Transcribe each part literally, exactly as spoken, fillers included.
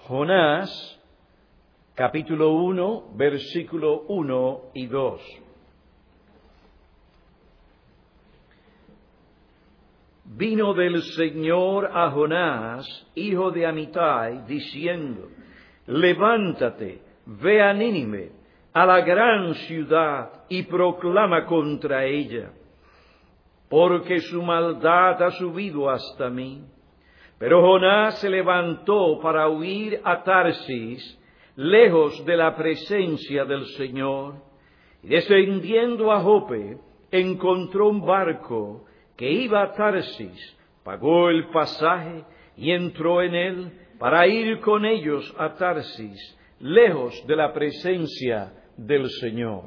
Jonás, capítulo uno, versículo uno y dos. Vino del Señor a Jonás, hijo de Amitai, diciendo: Levántate, ve a Nínive, a la gran ciudad, y proclama contra ella, porque su maldad ha subido hasta mí. Pero Jonás se levantó para huir a Tarsis, lejos de la presencia del Señor, y descendiendo a Jope, encontró un barco que iba a Tarsis, pagó el pasaje y entró en él para ir con ellos a Tarsis, lejos de la presencia del Señor.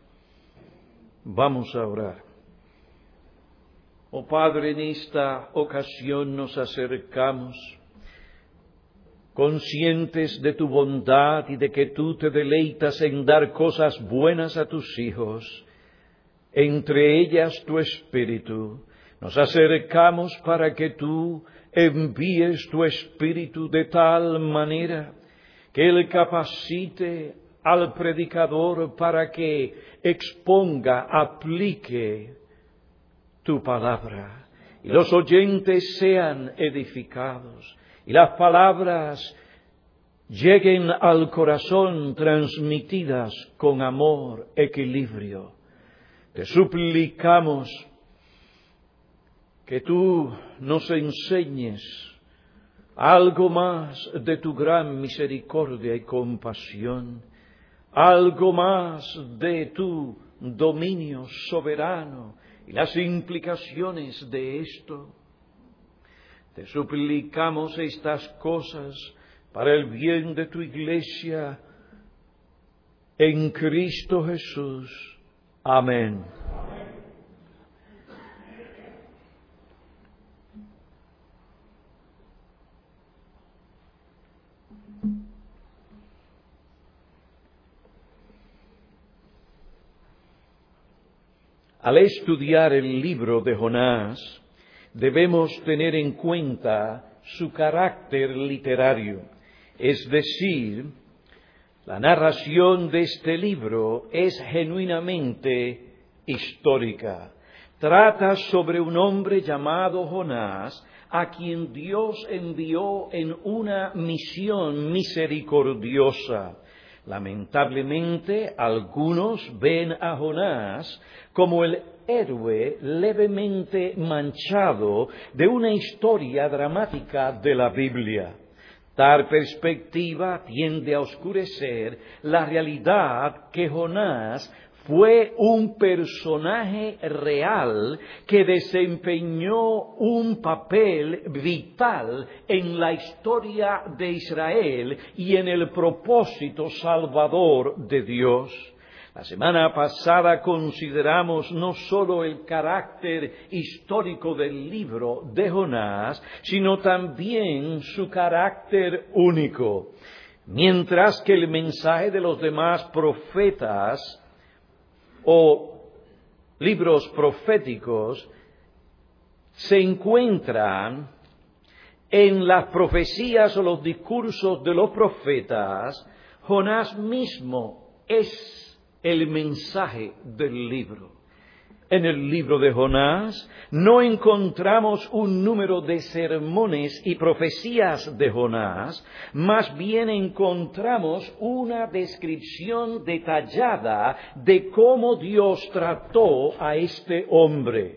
Vamos a orar. Oh Padre, en esta ocasión nos acercamos, conscientes de tu bondad y de que tú te deleitas en dar cosas buenas a tus hijos, entre ellas tu Espíritu. Nos acercamos para que tú envíes tu Espíritu de tal manera que Él capacite al predicador para que exponga, aplique tu palabra, y los oyentes sean edificados, y las palabras lleguen al corazón transmitidas con amor, equilibrio. Te suplicamos que tú nos enseñes algo más de tu gran misericordia y compasión, algo más de tu dominio soberano y las implicaciones de esto. Te suplicamos estas cosas para el bien de tu iglesia en Cristo Jesús. Amén. Al estudiar el libro de Jonás, debemos tener en cuenta su carácter literario, es decir, la narración de este libro es genuinamente histórica. Trata sobre un hombre llamado Jonás, a quien Dios envió en una misión misericordiosa. Lamentablemente, algunos ven a Jonás como el héroe levemente manchado de una historia dramática de la Biblia. Tal perspectiva tiende a oscurecer la realidad que Jonás fue un personaje real que desempeñó un papel vital en la historia de Israel y en el propósito salvador de Dios. La semana pasada consideramos no solo el carácter histórico del libro de Jonás, sino también su carácter único. Mientras que el mensaje de los demás profetas o libros proféticos se encuentran en las profecías o los discursos de los profetas, Jonás mismo es el mensaje del libro. En el libro de Jonás no encontramos un número de sermones y profecías de Jonás, más bien encontramos una descripción detallada de cómo Dios trató a este hombre.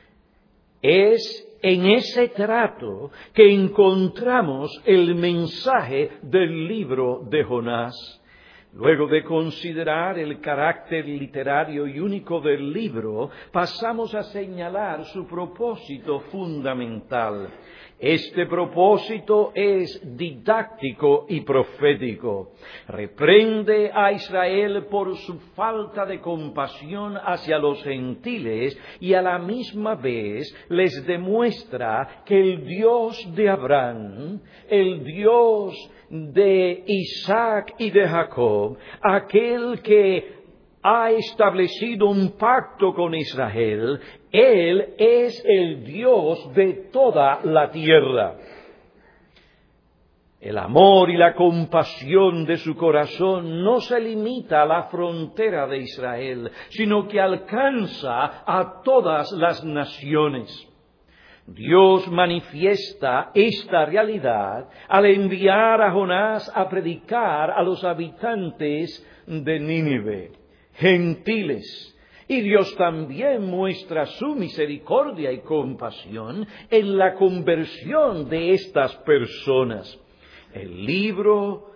Es en ese trato que encontramos el mensaje del libro de Jonás. Luego de considerar el carácter literario y único del libro, pasamos a señalar su propósito fundamental. Este propósito es didáctico y profético. Reprende a Israel por su falta de compasión hacia los gentiles y a la misma vez les demuestra que el Dios de Abraham, el Dios de Isaac y de Jacob, aquel que ha establecido un pacto con Israel, Él es el Dios de toda la tierra. El amor y la compasión de su corazón no se limita a la frontera de Israel, sino que alcanza a todas las naciones. Dios manifiesta esta realidad al enviar a Jonás a predicar a los habitantes de Nínive, gentiles. Y Dios también muestra su misericordia y compasión en la conversión de estas personas. El libro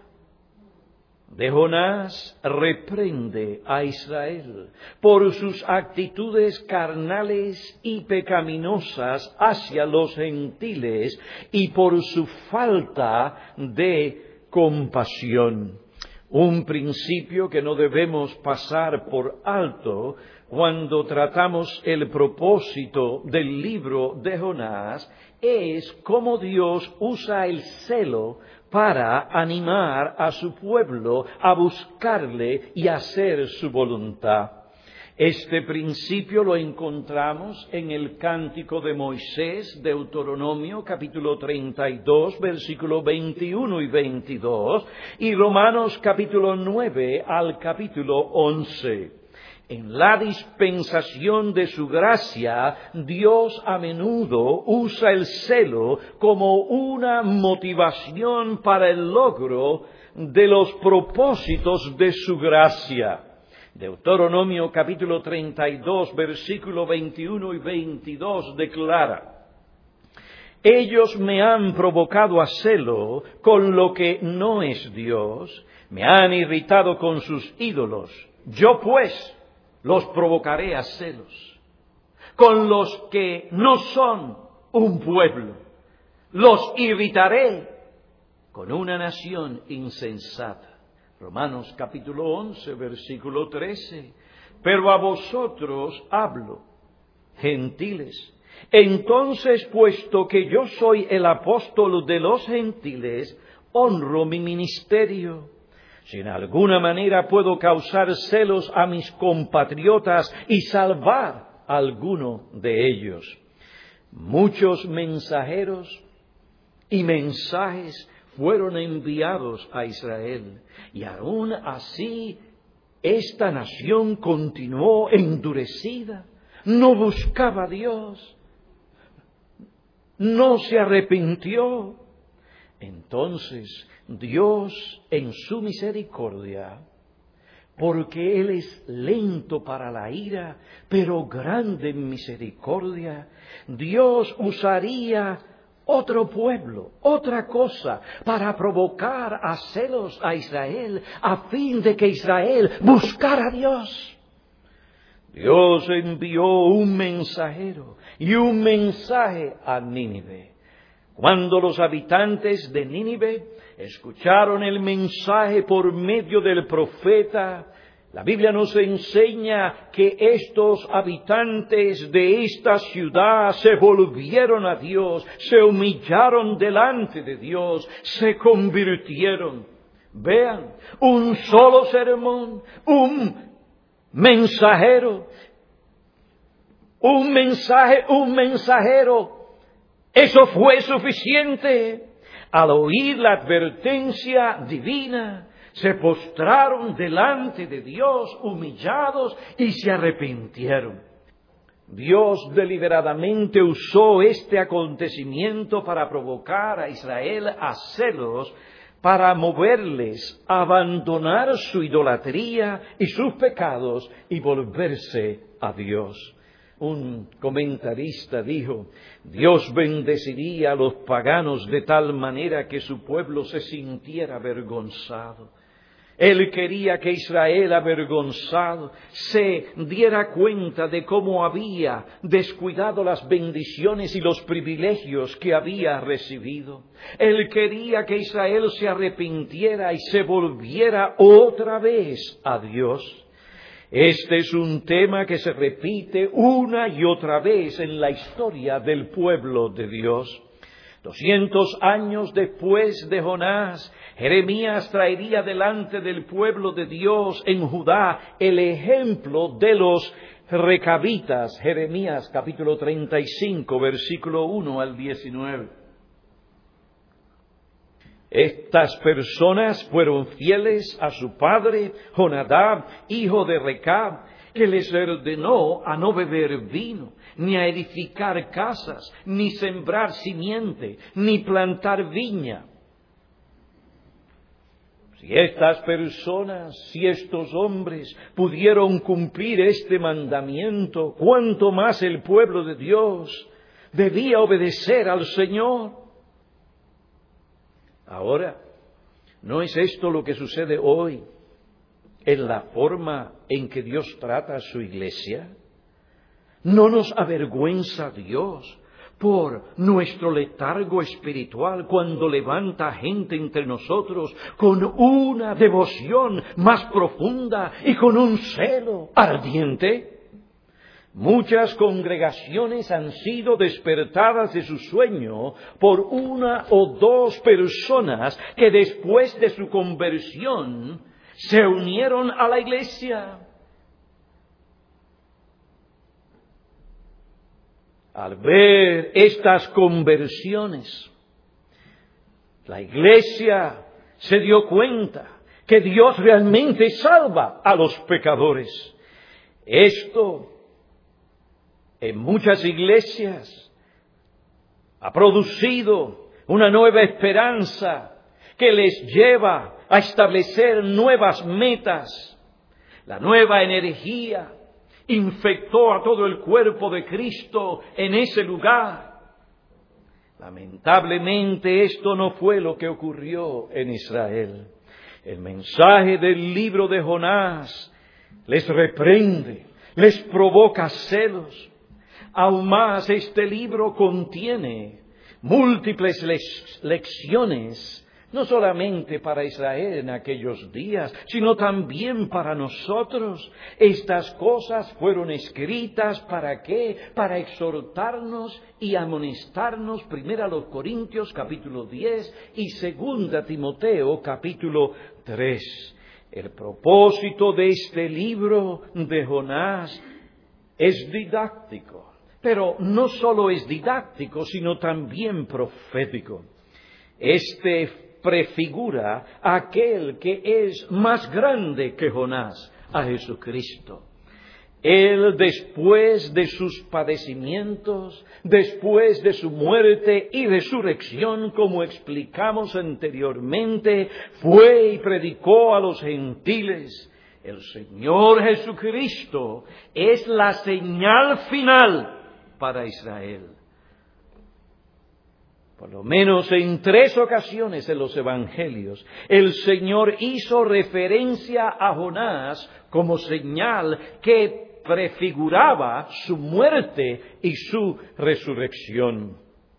de Jonás reprende a Israel por sus actitudes carnales y pecaminosas hacia los gentiles y por su falta de compasión. Un principio que no debemos pasar por alto cuando tratamos el propósito del libro de Jonás es cómo Dios usa el celo para animar a su pueblo a buscarle y hacer su voluntad. Este principio lo encontramos en el Cántico de Moisés, Deuteronomio, capítulo treinta y dos, versículos veintiuno y veintidós, y Romanos, capítulo nueve al capítulo once. En la dispensación de su gracia, Dios a menudo usa el celo como una motivación para el logro de los propósitos de su gracia. Deuteronomio capítulo treinta y dos, versículo veintiuno y veintidós declara: ellos me han provocado a celo con lo que no es Dios, me han irritado con sus ídolos. Yo pues los provocaré a celos con los que no son un pueblo. Los irritaré con una nación insensata. Romanos capítulo once, versículo trece. Pero a vosotros hablo, gentiles. Entonces, puesto que yo soy el apóstol de los gentiles, honro mi ministerio. Si en alguna manera puedo causar celos a mis compatriotas y salvar a alguno de ellos. Muchos mensajeros y mensajes fueron enviados a Israel, y aún así esta nación continuó endurecida, no buscaba a Dios, no se arrepintió. Entonces Dios, en su misericordia, porque Él es lento para la ira, pero grande en misericordia, Dios usaría otro pueblo, otra cosa, para provocar a celos a Israel, a fin de que Israel buscara a Dios. Dios envió un mensajero y un mensaje a Nínive. Cuando los habitantes de Nínive escucharon el mensaje por medio del profeta, la Biblia nos enseña que estos habitantes de esta ciudad se volvieron a Dios, se humillaron delante de Dios, se convirtieron. Vean, un solo sermón, un mensajero, un mensaje, un mensajero. Eso fue suficiente. Al oír la advertencia divina, se postraron delante de Dios, humillados, y se arrepintieron. Dios deliberadamente usó este acontecimiento para provocar a Israel a celos, para moverles a abandonar su idolatría y sus pecados y volverse a Dios. Un comentarista dijo: Dios bendeciría a los paganos de tal manera que su pueblo se sintiera avergonzado. Él quería que Israel, avergonzado, se diera cuenta de cómo había descuidado las bendiciones y los privilegios que había recibido. Él quería que Israel se arrepintiera y se volviera otra vez a Dios. Este es un tema que se repite una y otra vez en la historia del pueblo de Dios. Doscientos años después de Jonás, Jeremías traería delante del pueblo de Dios en Judá el ejemplo de los recabitas. Jeremías capítulo treinta y cinco, versículo uno al diecinueve. Estas personas fueron fieles a su padre, Jonadab, hijo de Recab, que les ordenó a no beber vino, ni a edificar casas, ni sembrar simiente, ni plantar viña. Si estas personas, si estos hombres pudieron cumplir este mandamiento, ¿cuánto más el pueblo de Dios debía obedecer al Señor? Ahora, ¿no es esto lo que sucede hoy en la forma en que Dios trata a su iglesia? ¿No nos avergüenza Dios por nuestro letargo espiritual cuando levanta gente entre nosotros con una devoción más profunda y con un celo ardiente? Muchas congregaciones han sido despertadas de su sueño por una o dos personas que después de su conversión se unieron a la iglesia. Al ver estas conversiones, la iglesia se dio cuenta que Dios realmente salva a los pecadores. Esto, en muchas iglesias, ha producido una nueva esperanza que les lleva a establecer nuevas metas. La nueva energía infectó a todo el cuerpo de Cristo en ese lugar. Lamentablemente esto no fue lo que ocurrió en Israel. El mensaje del libro de Jonás les reprende, les provoca celos. Aún más, este libro contiene múltiples le- lecciones, no solamente para Israel en aquellos días, sino también para nosotros. Estas cosas fueron escritas ¿para qué? Para exhortarnos y amonestarnos, primero a los Corintios capítulo diez y segunda Timoteo capítulo tres. El propósito de este libro de Jonás es didáctico. Pero no solo es didáctico, sino también profético. Este prefigura a aquel que es más grande que Jonás, a Jesucristo. Él, después de sus padecimientos, después de su muerte y resurrección, como explicamos anteriormente, fue y predicó a los gentiles. El Señor Jesucristo es la señal final para Israel. Por lo menos en tres ocasiones en los evangelios, el Señor hizo referencia a Jonás como señal que prefiguraba su muerte y su resurrección.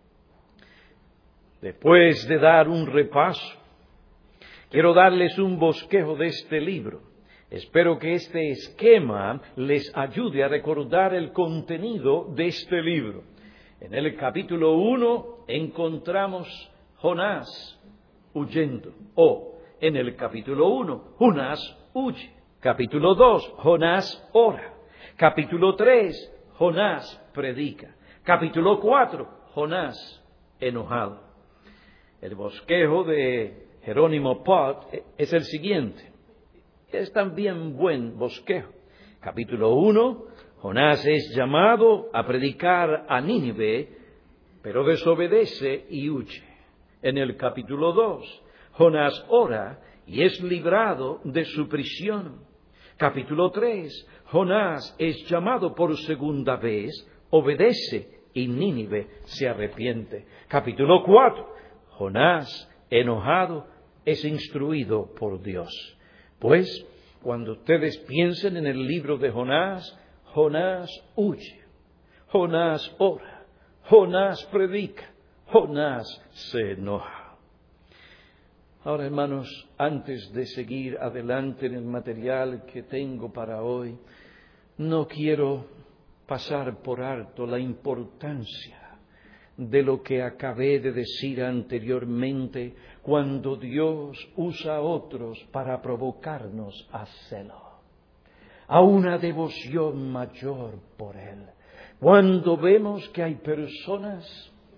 Después de dar un repaso, quiero darles un bosquejo de este libro. Espero que este esquema les ayude a recordar el contenido de este libro. En el capítulo uno encontramos Jonás huyendo. O en el capítulo uno, Jonás huye. Capítulo dos, Jonás ora. Capítulo tres, Jonás predica. Capítulo cuatro, Jonás enojado. El bosquejo de Jerónimo Pott es el siguiente. Es también buen bosquejo. Capítulo uno, Jonás es llamado a predicar a Nínive, pero desobedece y huye. En el capítulo dos, Jonás ora y es librado de su prisión. Capítulo tres, Jonás es llamado por segunda vez, obedece y Nínive se arrepiente. Capítulo cuatro, Jonás, enojado, es instruido por Dios. Pues, cuando ustedes piensen en el libro de Jonás, Jonás huye, Jonás ora, Jonás predica, Jonás se enoja. Ahora, hermanos, antes de seguir adelante en el material que tengo para hoy, no quiero pasar por alto la importancia de lo que acabé de decir anteriormente, cuando Dios usa a otros para provocarnos a celo, a una devoción mayor por Él. Cuando vemos que hay personas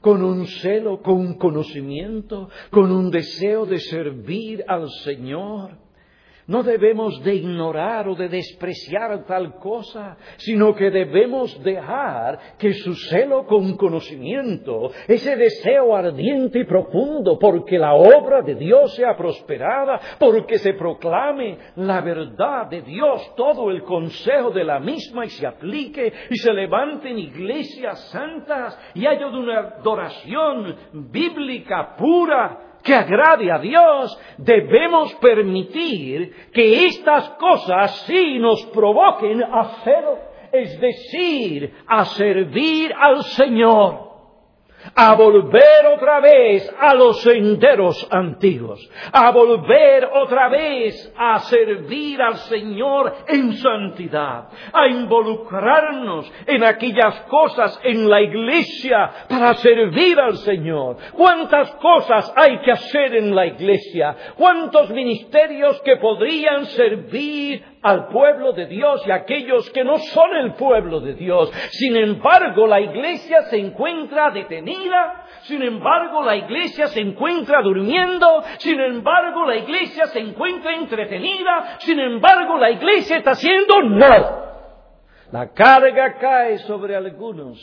con un celo, con un conocimiento, con un deseo de servir al Señor. No debemos de ignorar o de despreciar tal cosa, sino que debemos dejar que su celo con conocimiento, ese deseo ardiente y profundo porque la obra de Dios sea prosperada, porque se proclame la verdad de Dios, todo el consejo de la misma y se aplique y se levanten iglesias santas y haya una adoración bíblica pura que agrade a Dios. Debemos permitir que estas cosas sí nos provoquen a celo, es decir, a servir al Señor, a volver otra vez a los senderos antiguos, a volver otra vez a servir al Señor en santidad, a involucrarnos en aquellas cosas en la iglesia para servir al Señor. ¿Cuántas cosas hay que hacer en la iglesia? ¿Cuántos ministerios que podrían servir al pueblo de Dios y a aquellos que no son el pueblo de Dios? Sin embargo, la iglesia se encuentra detenida, sin embargo, la iglesia se encuentra durmiendo, sin embargo, la iglesia se encuentra entretenida, sin embargo, la iglesia está haciendo nada. La carga cae sobre algunos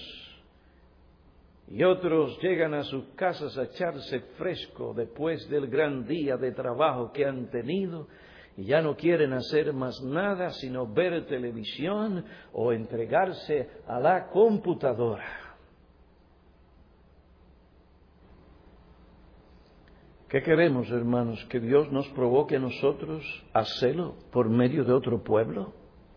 y otros llegan a sus casas a echarse fresco después del gran día de trabajo que han tenido. Y ya no quieren hacer más nada sino ver televisión o entregarse a la computadora. ¿Qué queremos, hermanos? ¿Que Dios nos provoque a nosotros a celo por medio de otro pueblo?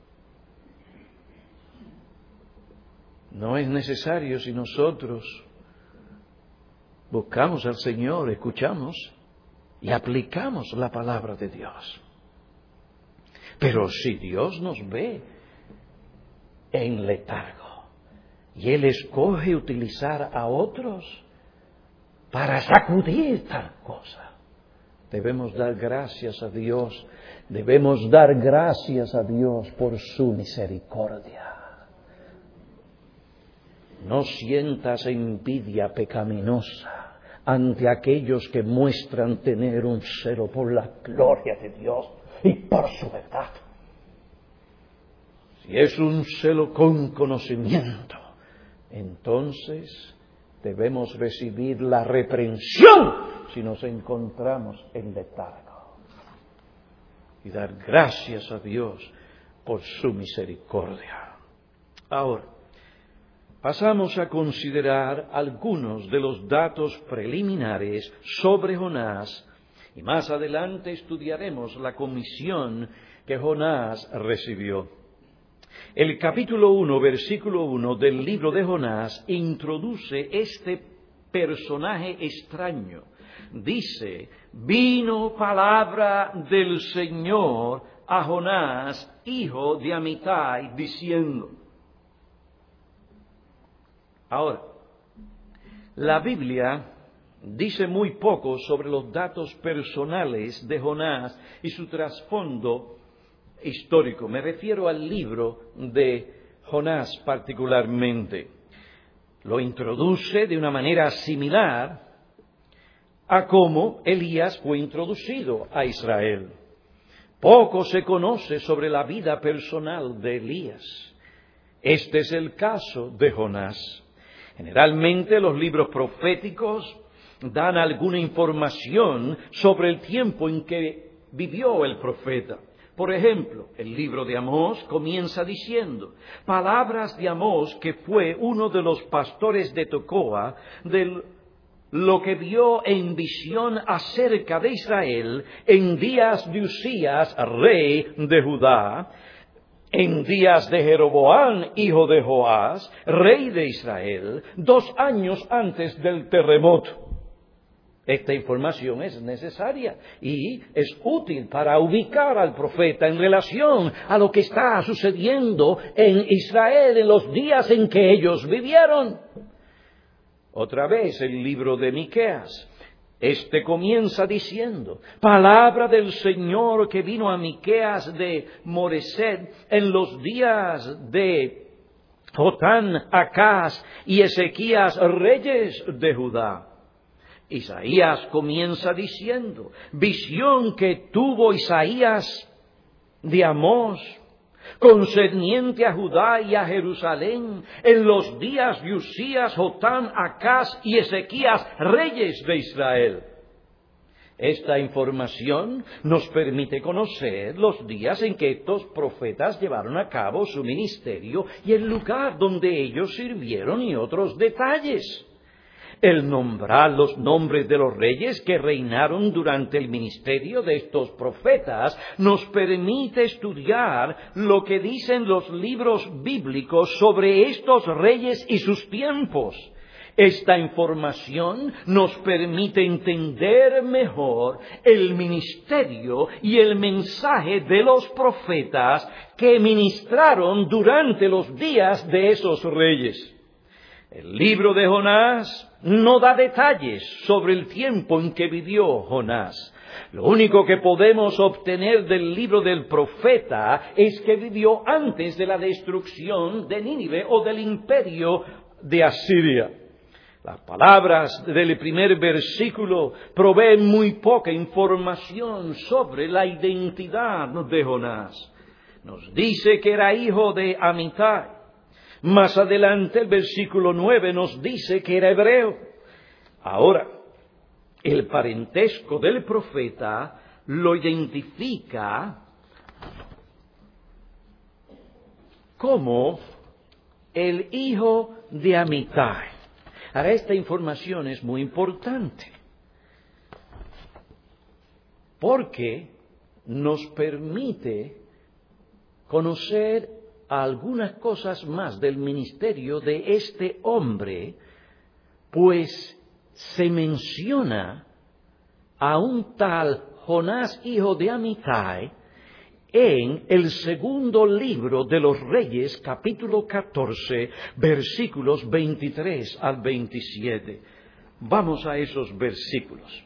No es necesario si nosotros buscamos al Señor, escuchamos y aplicamos la palabra de Dios. Pero si Dios nos ve en letargo y Él escoge utilizar a otros para sacudir tal cosa, debemos dar gracias a Dios, debemos dar gracias a Dios por su misericordia. No sientas envidia pecaminosa ante aquellos que muestran tener un celo por la gloria de Dios y por su verdad. Si es un celo con conocimiento, entonces debemos recibir la reprensión si nos encontramos en letargo y dar gracias a Dios por su misericordia. Ahora, pasamos a considerar algunos de los datos preliminares sobre Jonás. Y más adelante estudiaremos la comisión que Jonás recibió. El capítulo uno, versículo uno del libro de Jonás introduce este personaje extraño. Dice, vino palabra del Señor a Jonás, hijo de Amitai, diciendo. Ahora, la Biblia dice muy poco sobre los datos personales de Jonás y su trasfondo histórico. Me refiero al libro de Jonás particularmente. Lo introduce de una manera similar a cómo Elías fue introducido a Israel. Poco se conoce sobre la vida personal de Elías. Este es el caso de Jonás. Generalmente los libros proféticos dan alguna información sobre el tiempo en que vivió el profeta. Por ejemplo, el libro de Amós comienza diciendo, palabras de Amós, que fue uno de los pastores de Tecoa, de lo que vio en visión acerca de Israel en días de Usías, rey de Judá, en días de Jeroboam, hijo de Joás, rey de Israel, dos años antes del terremoto. Esta información es necesaria y es útil para ubicar al profeta en relación a lo que está sucediendo en Israel en los días en que ellos vivieron. Otra vez el libro de Miqueas. Este comienza diciendo, palabra del Señor que vino a Miqueas de Moreset en los días de Jotán, Acaz y Ezequías, reyes de Judá. Isaías comienza diciendo, visión que tuvo Isaías de Amós, concerniente a Judá y a Jerusalén, en los días de Usías, Jotán, Acaz y Ezequías, reyes de Israel. Esta información nos permite conocer los días en que estos profetas llevaron a cabo su ministerio y el lugar donde ellos sirvieron y otros detalles. El nombrar los nombres de los reyes que reinaron durante el ministerio de estos profetas nos permite estudiar lo que dicen los libros bíblicos sobre estos reyes y sus tiempos. Esta información nos permite entender mejor el ministerio y el mensaje de los profetas que ministraron durante los días de esos reyes. El libro de Jonás no da detalles sobre el tiempo en que vivió Jonás. Lo único que podemos obtener del libro del profeta es que vivió antes de la destrucción de Nínive o del imperio de Asiria. Las palabras del primer versículo proveen muy poca información sobre la identidad de Jonás. Nos dice que era hijo de Amitai. Más adelante el versículo nueve nos dice que era hebreo. Ahora, el parentesco del profeta lo identifica como el hijo de Amitai. Ahora, esta información es muy importante porque nos permite conocer algunas cosas más del ministerio de este hombre, pues se menciona a un tal Jonás, hijo de Amitai, en el segundo libro de los Reyes, capítulo catorce, versículos veintitrés al veintisiete. Vamos a esos versículos.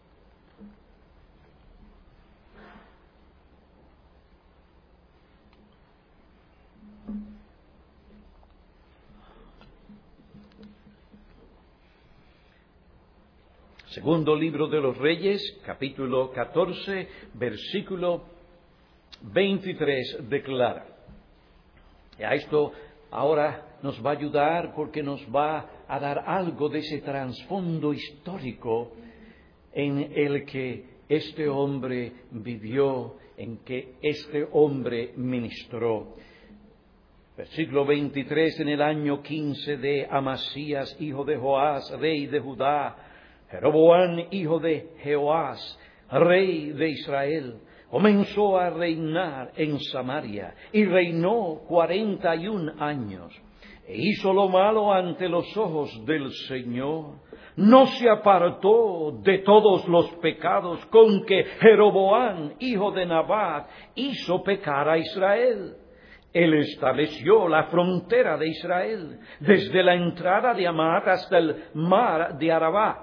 Segundo libro de los Reyes, capítulo catorce, versículo veintitrés, declara. Y a esto ahora nos va a ayudar porque nos va a dar algo de ese trasfondo histórico en el que este hombre vivió, en que este hombre ministró. Versículo veintitrés, en el año quince de Amasías, hijo de Joás, rey de Judá, Jeroboam, hijo de Jehoás, rey de Israel, comenzó a reinar en Samaria y reinó cuarenta y un años. E hizo lo malo ante los ojos del Señor. No se apartó de todos los pecados con que Jeroboam, hijo de Nabat, hizo pecar a Israel. Él estableció la frontera de Israel, desde la entrada de Hamat hasta el mar de Arabá,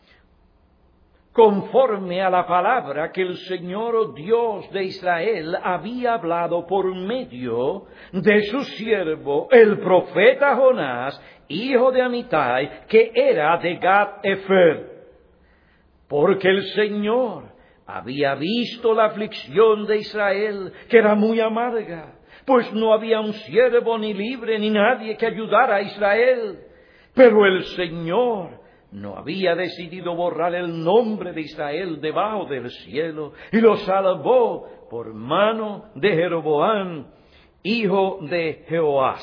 conforme a la palabra que el Señor Dios de Israel había hablado por medio de su siervo, el profeta Jonás, hijo de Amitai, que era de Gat-Efer. Porque el Señor había visto la aflicción de Israel, que era muy amarga, pues no había un siervo ni libre ni nadie que ayudara a Israel. Pero el Señor no había decidido borrar el nombre de Israel debajo del cielo, y lo salvó por mano de Jeroboam, hijo de Jehoás.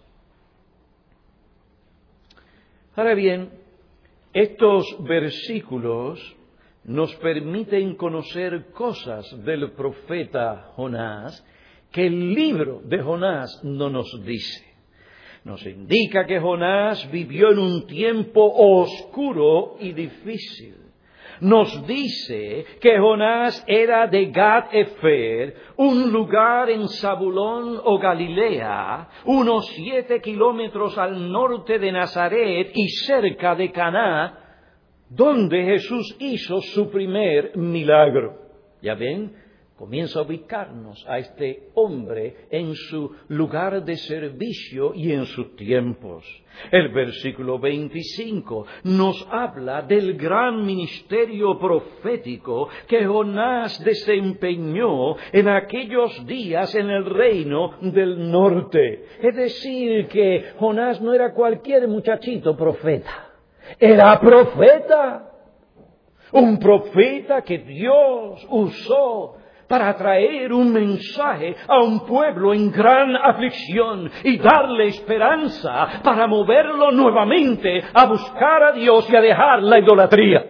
Ahora bien, estos versículos nos permiten conocer cosas del profeta Jonás que el libro de Jonás no nos dice. Nos indica que Jonás vivió en un tiempo oscuro y difícil. Nos dice que Jonás era de Gat-Efer, un lugar en Zabulón o Galilea, unos siete kilómetros al norte de Nazaret y cerca de Caná, donde Jesús hizo su primer milagro. ¿Ya ven? comienza a ubicarnos a este hombre en su lugar de servicio y en sus tiempos. El versículo veinticinco nos habla del gran ministerio profético que Jonás desempeñó en aquellos días en el reino del norte. Es decir, que Jonás no era cualquier muchachito profeta, era profeta. Un profeta que Dios usó para traer un mensaje a un pueblo en gran aflicción y darle esperanza para moverlo nuevamente a buscar a Dios y a dejar la idolatría.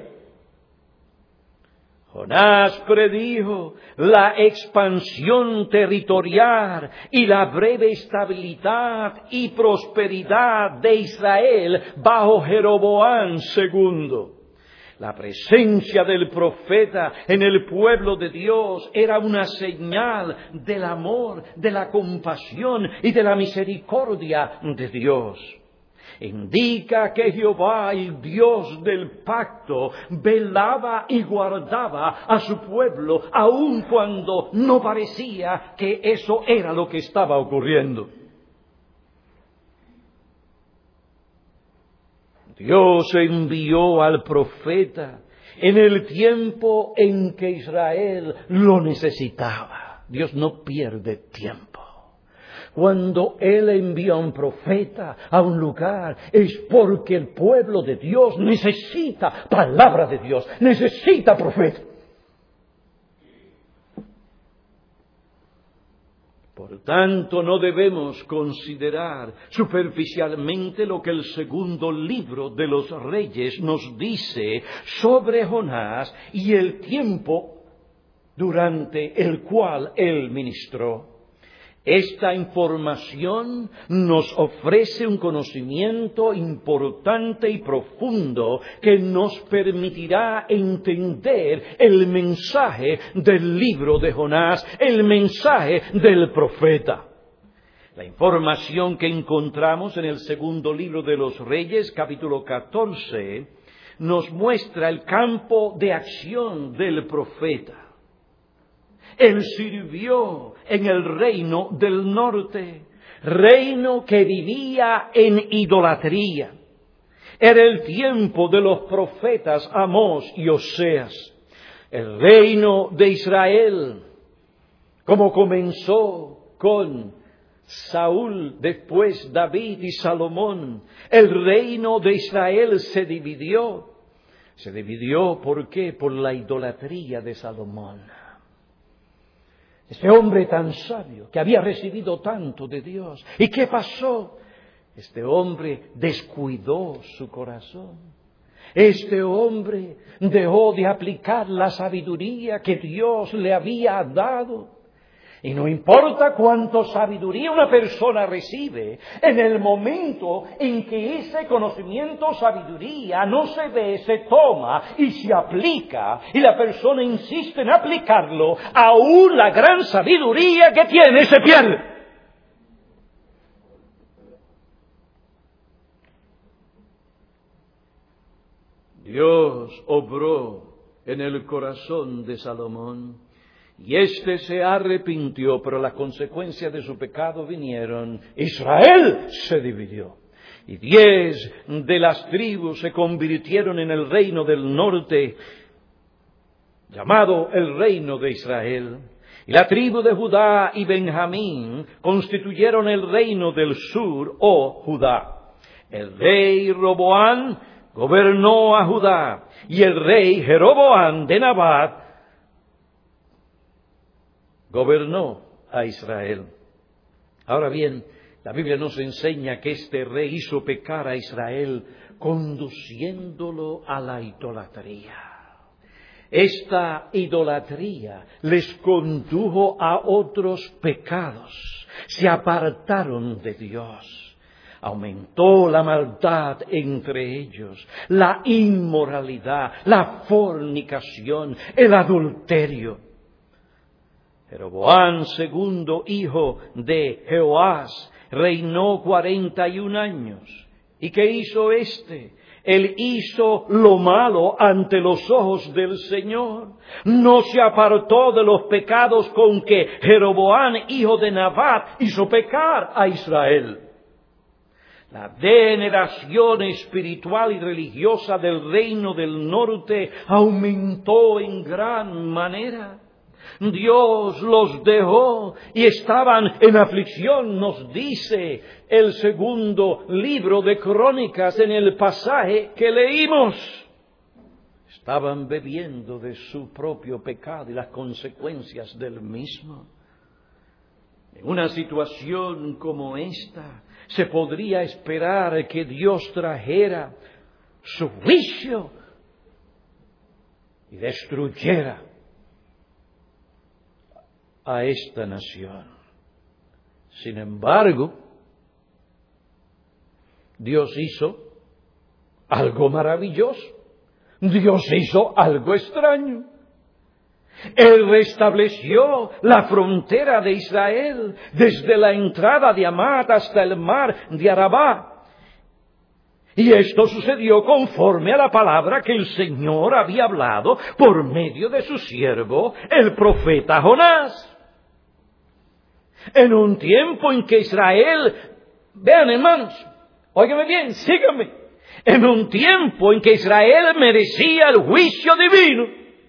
Jonás predijo la expansión territorial y la breve estabilidad y prosperidad de Israel bajo Jeroboam segundo. La presencia del profeta en el pueblo de Dios era una señal del amor, de la compasión y de la misericordia de Dios. Indica que Jehová, el Dios del pacto, velaba y guardaba a su pueblo, aun cuando no parecía que eso era lo que estaba ocurriendo. Dios envió al profeta en el tiempo en que Israel lo necesitaba. Dios no pierde tiempo. Cuando Él envía a un profeta a un lugar es porque el pueblo de Dios necesita palabra de Dios, necesita profeta. Por tanto, no debemos considerar superficialmente lo que el segundo libro de los Reyes nos dice sobre Jonás y el tiempo durante el cual él ministró. Esta información nos ofrece un conocimiento importante y profundo que nos permitirá entender el mensaje del libro de Jonás, el mensaje del profeta. La información que encontramos en el segundo libro de los Reyes, capítulo catorce, nos muestra el campo de acción del profeta. Él sirvió en el reino del norte, reino que vivía en idolatría. Era el tiempo de los profetas Amós y Oseas. El reino de Israel, como comenzó con Saúl, después David y Salomón, el reino de Israel se dividió. Se dividió, ¿por qué? Por la idolatría de Salomón. Este hombre tan sabio, que había recibido tanto de Dios. ¿Y qué pasó? Este hombre descuidó su corazón. Este hombre dejó de aplicar la sabiduría que Dios le había dado. Y no importa cuánto sabiduría una persona recibe, en el momento en que ese conocimiento, sabiduría, no se ve, se toma y se aplica, y la persona insiste en aplicarlo, aún la gran sabiduría que tiene se pierde. Dios obró en el corazón de Salomón. Y éste se arrepintió, pero las consecuencias de su pecado vinieron. Israel se dividió. Y diez de las tribus se convirtieron en el reino del norte, llamado el reino de Israel. Y la tribu de Judá y Benjamín constituyeron el reino del sur, o Judá. El rey Roboam gobernó a Judá, y el rey Jeroboam de Nabat gobernó a Israel. Ahora bien, la Biblia nos enseña que este rey hizo pecar a Israel conduciéndolo a la idolatría. Esta idolatría les condujo a otros pecados. Se apartaron de Dios. Aumentó la maldad entre ellos, la inmoralidad, la fornicación, el adulterio. Jeroboam, segundo hijo de Jehoás, reinó cuarenta y un años. ¿Y qué hizo éste? Él hizo lo malo ante los ojos del Señor. No se apartó de los pecados con que Jeroboam, hijo de Nabat, hizo pecar a Israel. La degeneración espiritual y religiosa del reino del norte aumentó en gran manera. Dios los dejó y estaban en aflicción, nos dice el segundo libro de Crónicas en el pasaje que leímos. Estaban bebiendo de su propio pecado y las consecuencias del mismo. En una situación como esta, se podría esperar que Dios trajera su juicio y destruyera a esta nación. Sin embargo, Dios hizo algo maravilloso. Dios hizo algo extraño. Él restableció la frontera de Israel desde la entrada de Hamat hasta el mar de Arabá. Y esto sucedió conforme a la palabra que el Señor había hablado por medio de su siervo, el profeta Jonás. En un tiempo en que Israel, vean hermanos, óigame bien, síganme, en un tiempo en que Israel merecía el juicio divino,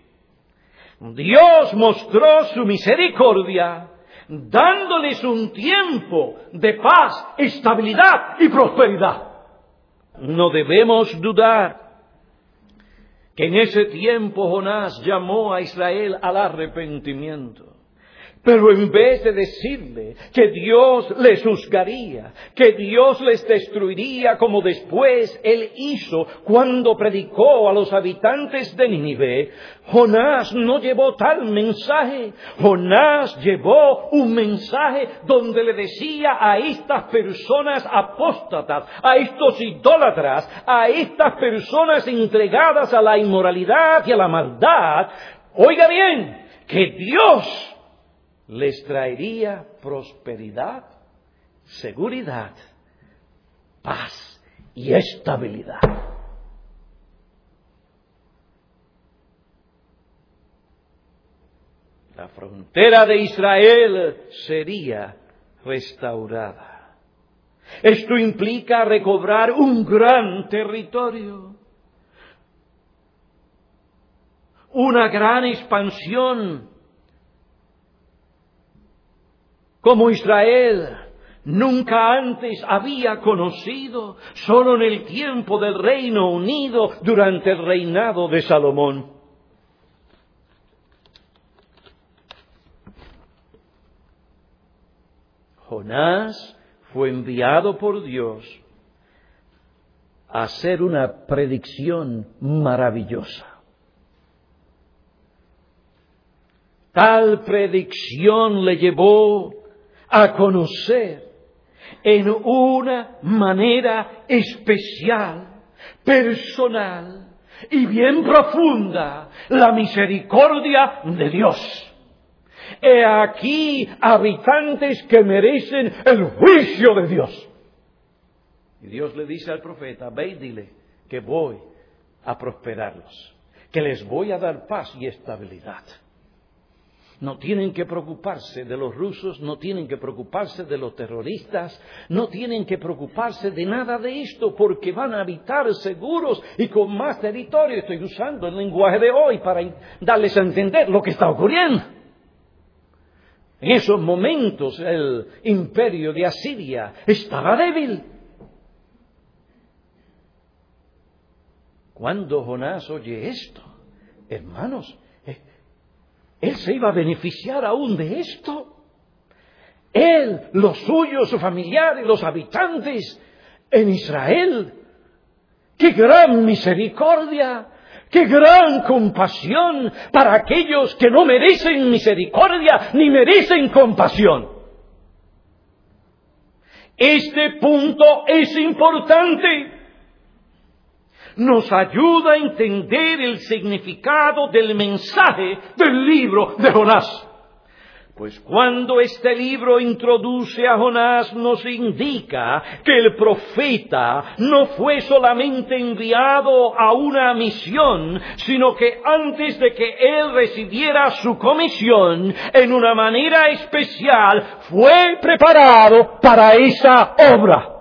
Dios mostró su misericordia, dándoles un tiempo de paz, estabilidad y prosperidad. No debemos dudar que en ese tiempo Jonás llamó a Israel al arrepentimiento. Pero en vez de decirle que Dios les juzgaría, que Dios les destruiría como después Él hizo cuando predicó a los habitantes de Nínive, Jonás no llevó tal mensaje. Jonás llevó un mensaje donde le decía a estas personas apóstatas, a estos idólatras, a estas personas entregadas a la inmoralidad y a la maldad, oiga bien, que Dios les traería prosperidad, seguridad, paz y estabilidad. La frontera de Israel sería restaurada. Esto implica recobrar un gran territorio, una gran expansión, como Israel nunca antes había conocido, solo en el tiempo del Reino Unido durante el reinado de Salomón. Jonás fue enviado por Dios a hacer una predicción maravillosa. Tal predicción le llevó a conocer en una manera especial, personal y bien profunda la misericordia de Dios. He aquí habitantes que merecen el juicio de Dios. Y Dios le dice al profeta, ve y dile que voy a prosperarlos, que les voy a dar paz y estabilidad. No tienen que preocuparse de los rusos, no tienen que preocuparse de los terroristas, no tienen que preocuparse de nada de esto, porque van a habitar seguros y con más territorio. Estoy usando el lenguaje de hoy para darles a entender lo que está ocurriendo. En esos momentos el imperio de Asiria estaba débil. Cuando Jonás oye esto, hermanos, él se iba a beneficiar aún de esto. Él, los suyos, sus familiares, los habitantes en Israel. ¡Qué gran misericordia! ¡Qué gran compasión para aquellos que no merecen misericordia ni merecen compasión! Este punto es importante. Nos ayuda a entender el significado del mensaje del libro de Jonás. Pues cuando este libro introduce a Jonás nos indica que el profeta no fue solamente enviado a una misión, sino que antes de que él recibiera su comisión, en una manera especial, fue preparado para esa obra.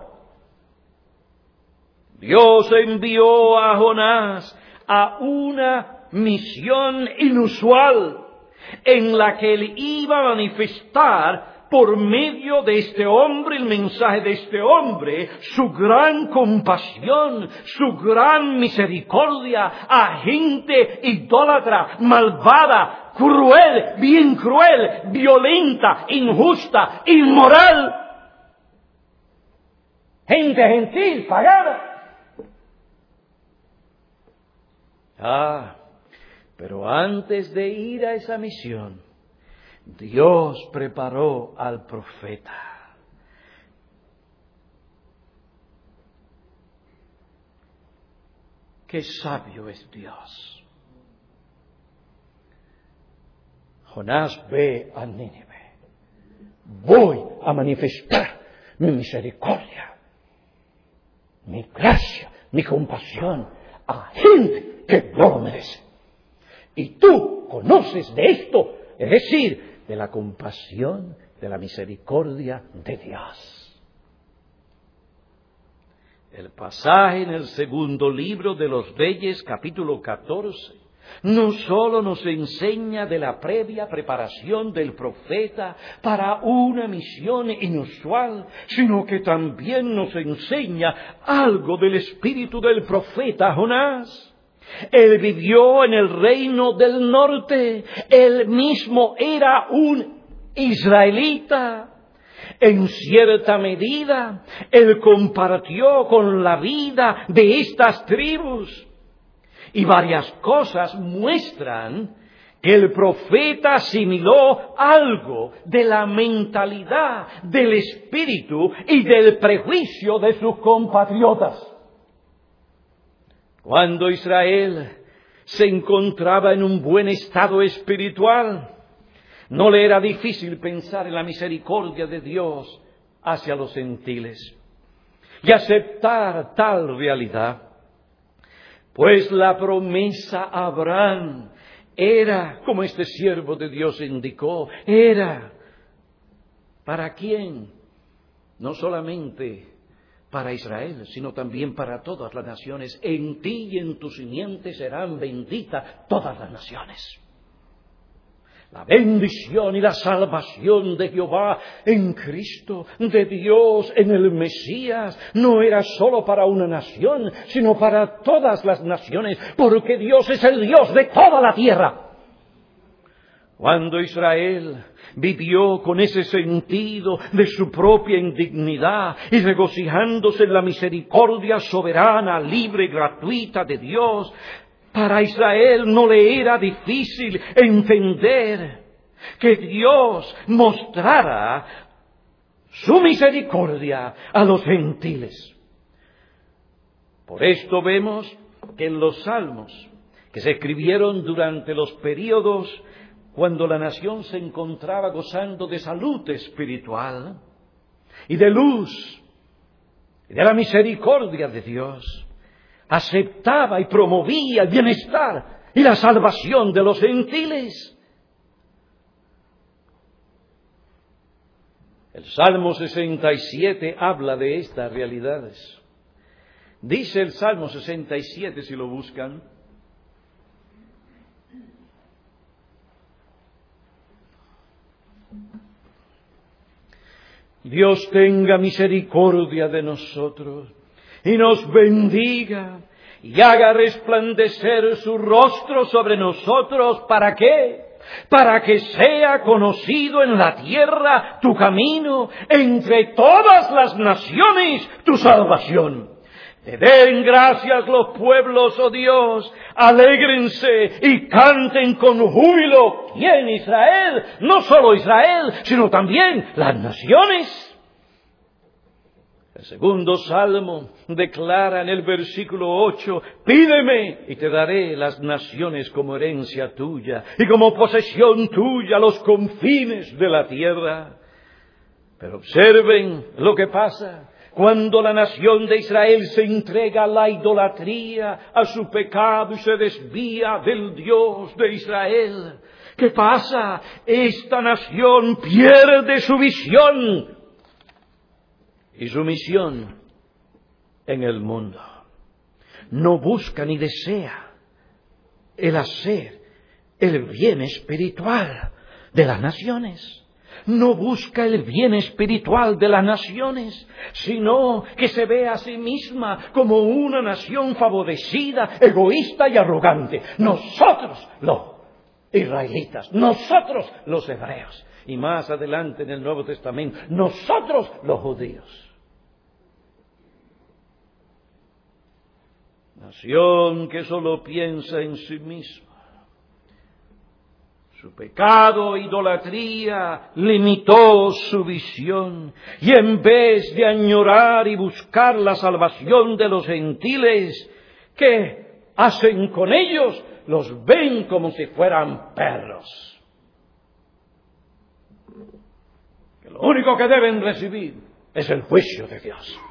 Dios envió a Jonás a una misión inusual, en la que él iba a manifestar por medio de este hombre, el mensaje de este hombre, su gran compasión, su gran misericordia a gente idólatra, malvada, cruel, bien cruel, violenta, injusta, inmoral. Gente gentil, pagana. Ah, pero antes de ir a esa misión, Dios preparó al profeta. ¡Qué sabio es Dios! Jonás ve a Nínive. Voy a manifestar mi misericordia, mi gracia, mi compasión a gente que no lo merece. Y tú conoces de esto, es decir, de la compasión, de la misericordia de Dios. El pasaje en el segundo libro de los Reyes, capítulo catorce, no solo nos enseña de la previa preparación del profeta para una misión inusual, sino que también nos enseña algo del espíritu del profeta Jonás. Él vivió en el reino del norte. Él mismo era un israelita. En cierta medida, él compartió con la vida de estas tribus. Y varias cosas muestran que el profeta asimiló algo de la mentalidad, del espíritu y del prejuicio de sus compatriotas. Cuando Israel se encontraba en un buen estado espiritual, no le era difícil pensar en la misericordia de Dios hacia los gentiles y aceptar tal realidad. Pues la promesa a Abraham era, como este siervo de Dios indicó, era ¿para quién? No solamente para Israel, sino también para todas las naciones. En ti y en tu simiente serán benditas todas las naciones. La bendición y la salvación de Jehová en Cristo, de Dios en el Mesías, no era solo para una nación, sino para todas las naciones, porque Dios es el Dios de toda la tierra. Cuando Israel vivió con ese sentido de su propia indignidad y regocijándose en la misericordia soberana, libre y gratuita de Dios, para Israel no le era difícil entender que Dios mostrara su misericordia a los gentiles. Por esto vemos que en los salmos que se escribieron durante los períodos cuando la nación se encontraba gozando de salud espiritual y de luz y de la misericordia de Dios, aceptaba y promovía el bienestar y la salvación de los gentiles. El Salmo sesenta y siete habla de estas realidades. Dice el Salmo sesenta y siete, si lo buscan: Dios tenga misericordia de nosotros y nos bendiga y haga resplandecer su rostro sobre nosotros. ¿Para qué? Para que sea conocido en la tierra tu camino, entre todas las naciones tu salvación. Te den gracias los pueblos, oh Dios, alégrense y canten con júbilo. ¿Quién? Israel. No solo Israel, sino también las naciones. El segundo salmo declara en el versículo ocho, pídeme y te daré las naciones como herencia tuya y como posesión tuya los confines de la tierra. Pero observen lo que pasa cuando la nación de Israel se entrega a la idolatría, a su pecado y se desvía del Dios de Israel. ¿Qué pasa? Esta nación pierde su visión y su misión en el mundo. No busca ni desea el hacer el bien espiritual de las naciones. No busca el bien espiritual de las naciones, sino que se ve a sí misma como una nación favorecida, egoísta y arrogante. Nosotros, los israelitas, nosotros, los hebreos, y más adelante en el Nuevo Testamento, nosotros, los judíos. Nación que solo piensa en sí misma. Su pecado, idolatría, limitó su visión. Y en vez de añorar y buscar la salvación de los gentiles, ¿qué hacen con ellos? Los ven como si fueran perros. Que lo único que deben recibir es el juicio de Dios.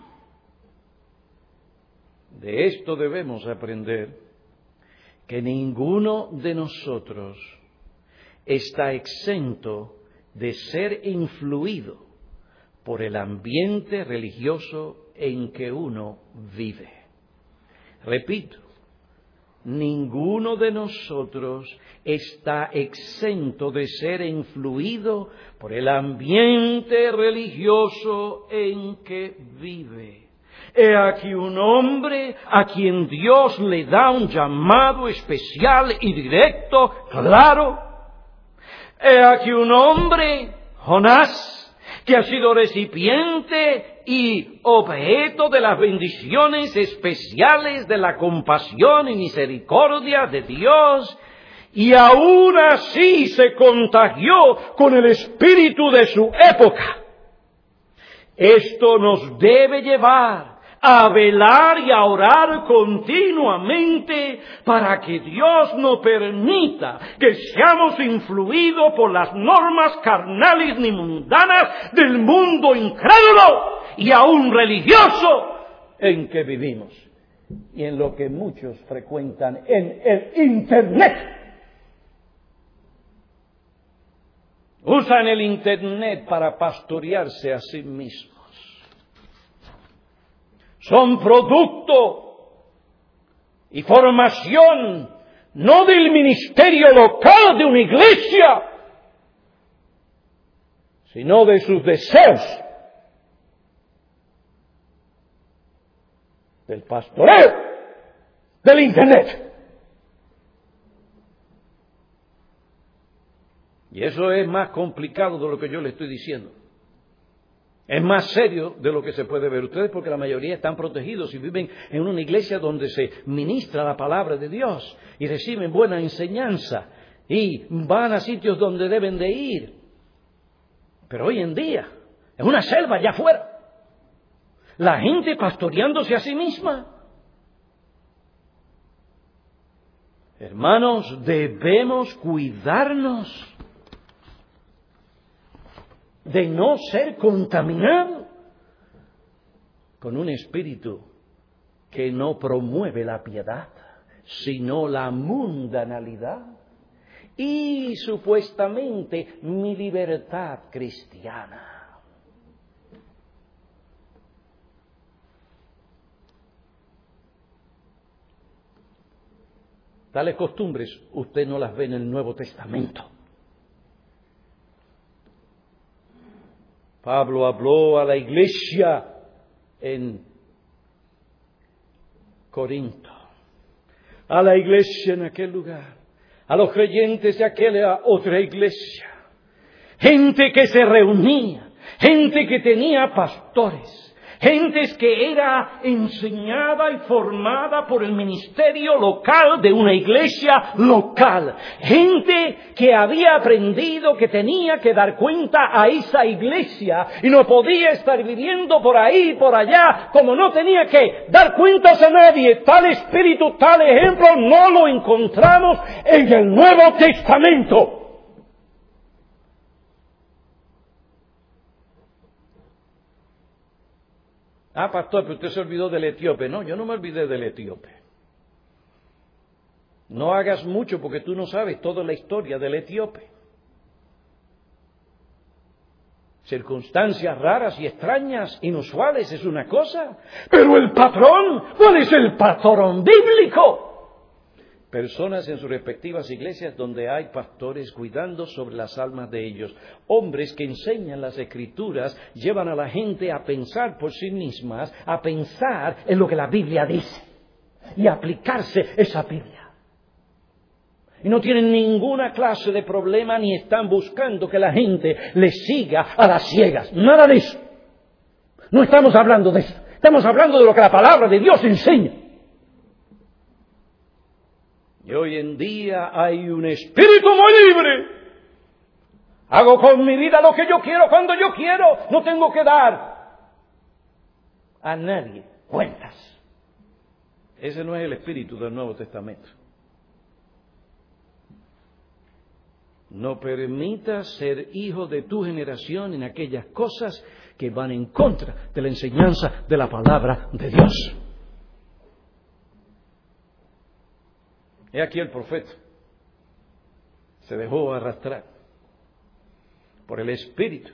De esto debemos aprender que ninguno de nosotros está exento de ser influido por el ambiente religioso en que uno vive. Repito, ninguno de nosotros está exento de ser influido por el ambiente religioso en que vive. He aquí un hombre a quien Dios le da un llamado especial y directo, claro. He aquí un hombre, Jonás, que ha sido recipiente y objeto de las bendiciones especiales de la compasión y misericordia de Dios, y aún así se contagió con el espíritu de su época. Esto nos debe llevar a velar y a orar continuamente para que Dios no permita que seamos influidos por las normas carnales ni mundanas del mundo incrédulo y aún religioso en que vivimos y en lo que muchos frecuentan en el Internet. Usan el Internet para pastorearse a sí mismos. Son producto y formación no del ministerio local de una iglesia, sino de sus deseos, del pastoreo, del Internet. Y eso es más complicado de lo que yo le estoy diciendo. Es más serio de lo que se puede ver ustedes, porque la mayoría están protegidos y viven en una iglesia donde se ministra la palabra de Dios y reciben buena enseñanza y van a sitios donde deben de ir. Pero hoy en día, en una selva allá afuera, la gente pastoreándose a sí misma. Hermanos, debemos cuidarnos de no ser contaminado con un espíritu que no promueve la piedad, sino la mundanalidad y supuestamente mi libertad cristiana. Tales costumbres usted no las ve en el Nuevo Testamento. Pablo habló a la iglesia en Corinto, a la iglesia en aquel lugar, a los creyentes de aquella otra iglesia, gente que se reunía, gente que tenía pastores, Gentes que era enseñada y formada por el ministerio local de una iglesia local. Gente que había aprendido que tenía que dar cuenta a esa iglesia y no podía estar viviendo por ahí y por allá como no tenía que dar cuentas a nadie. Tal espíritu, tal ejemplo no lo encontramos en el Nuevo Testamento. Ah, pastor, pero usted se olvidó del etíope. No, yo no me olvidé del etíope. No hagas mucho porque tú no sabes toda la historia del etíope. Circunstancias raras y extrañas, inusuales, es una cosa. Pero el patrón, ¿cuál es el patrón bíblico? Personas en sus respectivas iglesias donde hay pastores cuidando sobre las almas de ellos. Hombres que enseñan las Escrituras, llevan a la gente a pensar por sí mismas, a pensar en lo que la Biblia dice y a aplicarse esa Biblia. Y no tienen ninguna clase de problema ni están buscando que la gente les siga a las ciegas. Nada de eso. No estamos hablando de eso. Estamos hablando de lo que la palabra de Dios enseña. Y hoy en día hay un espíritu muy libre. Hago con mi vida lo que yo quiero, cuando yo quiero. No tengo que dar a nadie cuentas. Ese no es el espíritu del Nuevo Testamento. No permitas ser hijo de tu generación en aquellas cosas que van en contra de la enseñanza de la palabra de Dios. He aquí el profeta se dejó arrastrar por el espíritu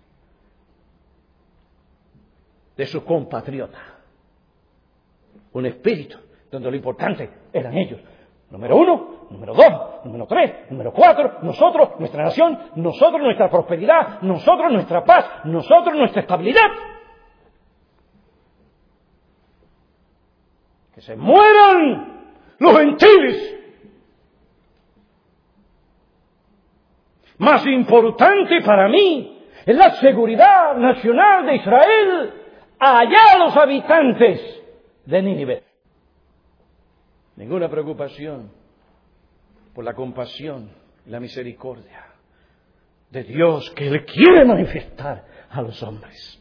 de su compatriota. Un espíritu donde lo importante eran ellos. Número uno, número dos, número tres, número cuatro, nosotros, nuestra nación, nosotros, nuestra prosperidad, nosotros, nuestra paz, nosotros, nuestra estabilidad. Que se mueran los gentiles. Más importante para mí es la seguridad nacional de Israel. Allá los habitantes de Nínive. Ninguna preocupación por la compasión y la misericordia de Dios que Él quiere manifestar a los hombres.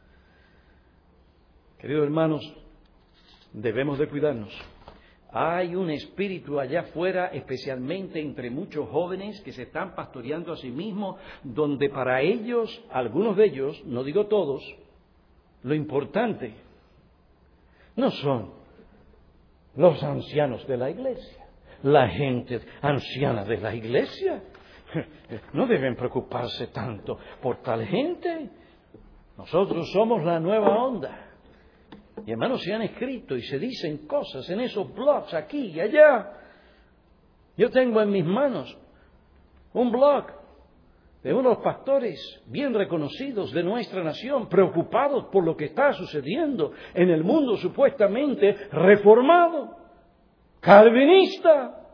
Queridos hermanos, debemos de cuidarnos. Hay un espíritu allá afuera, especialmente entre muchos jóvenes que se están pastoreando a sí mismos, donde para ellos, algunos de ellos, no digo todos, lo importante no son los ancianos de la iglesia, la gente anciana de la iglesia. No deben preocuparse tanto por tal gente. Nosotros somos la nueva onda. Y hermanos, se han escrito y se dicen cosas en esos blogs aquí y allá. Yo tengo en mis manos un blog de unos pastores bien reconocidos de nuestra nación, preocupados por lo que está sucediendo en el mundo supuestamente reformado, calvinista.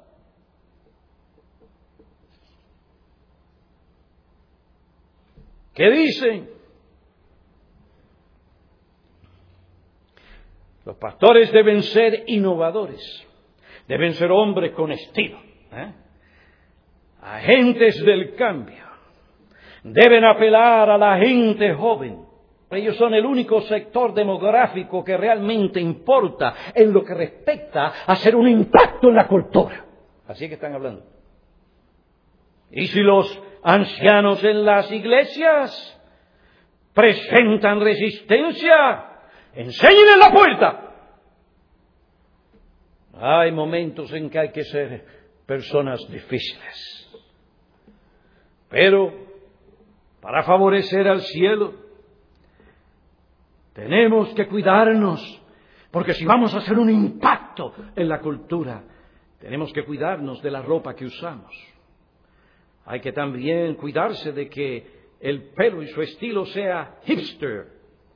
¿Qué dicen? Los pastores deben ser innovadores, deben ser hombres con estilo, ¿eh? agentes del cambio, deben apelar a la gente joven. Ellos son el único sector demográfico que realmente importa en lo que respecta a hacer un impacto en la cultura. Así que están hablando. Y si los ancianos en las iglesias presentan resistencia, enseñen en la puerta. Hay momentos en que hay que ser personas difíciles. Pero para favorecer al cielo tenemos que cuidarnos, porque si vamos a hacer un impacto en la cultura, tenemos que cuidarnos de la ropa que usamos. Hay que también cuidarse de que el pelo y su estilo sea hipster.